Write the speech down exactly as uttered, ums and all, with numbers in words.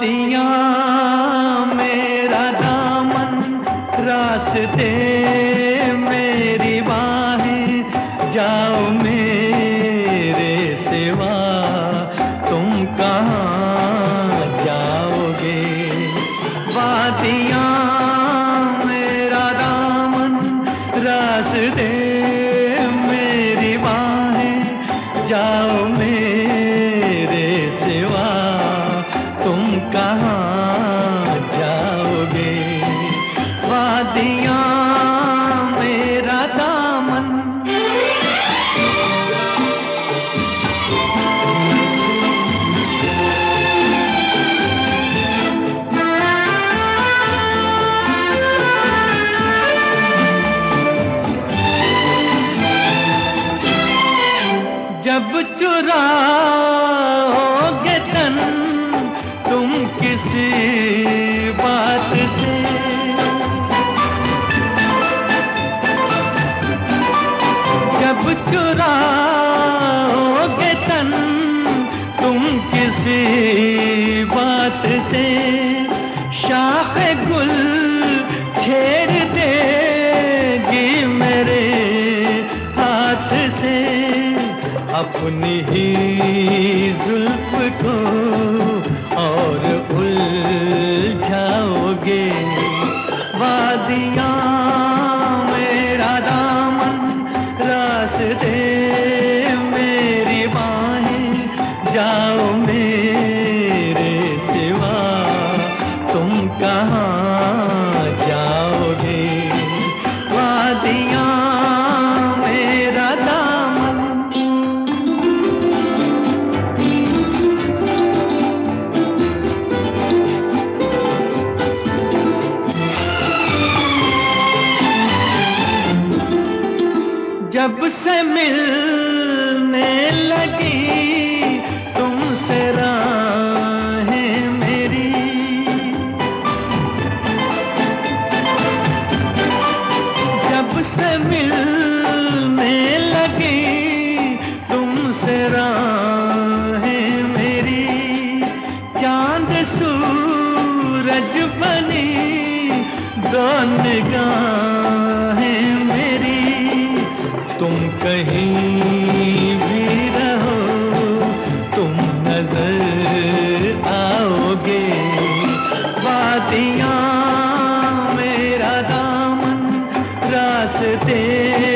वादियाँ मेरा दामन, रास्ते मेरी बाहें, जाओ मेरे सिवा तुम कहाँ जाओगे। वादियाँ मेरा दामन, रास्ते मेरी बाहें, जाओ मेरे सिवा तुम कहाँ जाओगे। वादियाँ मेरा दामन। जब चुराओगे तन तुम किसी बात से, जब चुराओगे तन तुम किसी बात से, शाख गुल छेड़ देगी मेरे हाथ से। अपनी ही जुल्फ को और उलझाओगे। वादियाँ मेरा दामन, रास्ते मेरी बाहें, जाओ मेरे सिवा तुम कहाँ जाओगे। वादियाँ मेरा दामन। जब से मिलने लगी तुमसे राहें मेरी, जब से मिलने लगी तुमसे राहें मेरी, चांद सूरज बनी दो निगाहें मेरी। तुम कहीं भी रहो तुम नजर आओगे। वादियाँ मेरा दामन, रास्ते